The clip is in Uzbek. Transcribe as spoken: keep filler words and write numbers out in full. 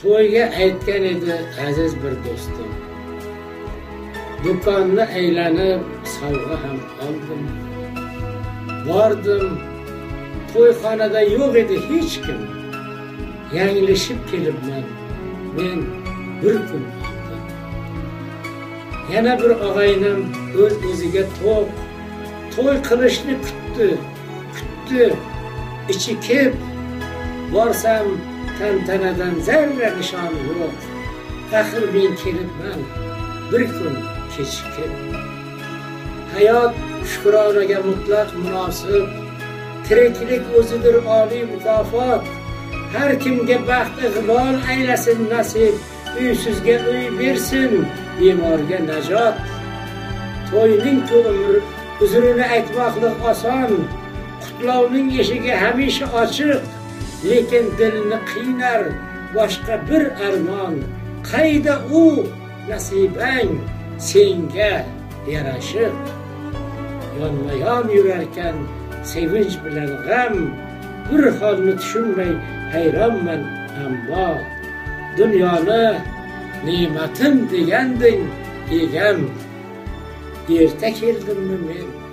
to'yga aytgan edi aziz bir do'stim. Do'konni aylanib sovg'a ham oldim. Bordim, to'yxonada yo'q edi hech kim. Yanglishib kelibman men bir kun oldin. Yana bir og'aynim o'z o'ziga to'q to'y qilishni kutdi, kutdi. İçi kep, borsam tantanadan zarra nishon yo'q. Axir men kelibman bir kun kechikib. Hayot shukronaga mutlaq munosib, tiriklik o'zidir oliy mukofot. Har kimga baxt iqbol aylasin nasib, uysizga uy bersin, bemorga najot. To'yning ko'mir uzrini aytmoqlik oson, qutlovning eshigi hamisha ochiq, lekin dilni qiynar boshqa bir armon. Qayda u nasibang senga yarashiq. Yonma-yon yurarkan sevinch bilan g'am, bir holni tushunmay hayronman ammo. Dunyoni ne'matim deganding egam, erta keldimmi men?